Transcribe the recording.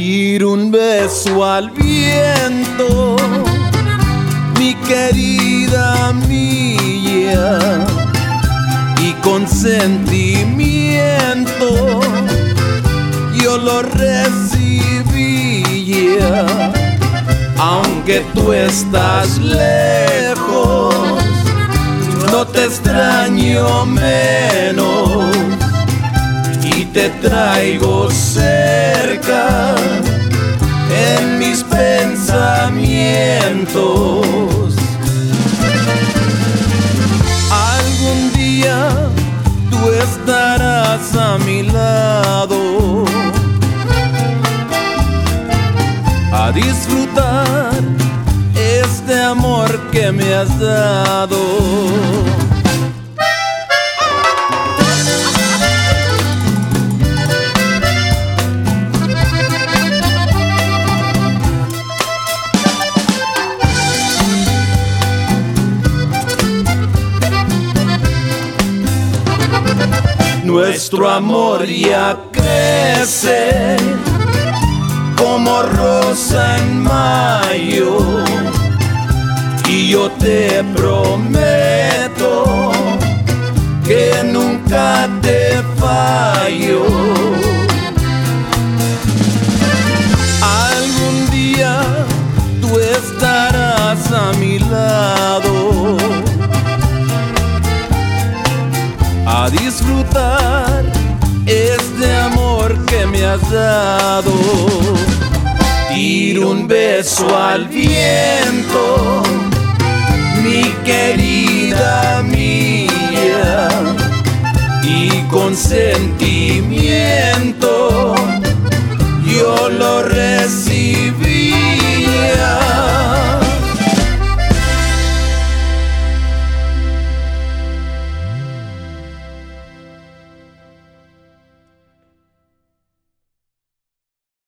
Tiro un beso al viento, mi querida mía, y con sentimiento yo lo recibía. Aunque tú estás lejos, no te extraño menos y te traigo cerca en mis pensamientos. Algún día tú estarás a mi lado a disfrutar este amor que me has dado. Nuestro amor ya crece como rosa en mayo, y yo te prometo que nunca te fallo. Algún día tú estarás a mi lado a disfrutar este amor que me has dado. Tiro un beso al viento,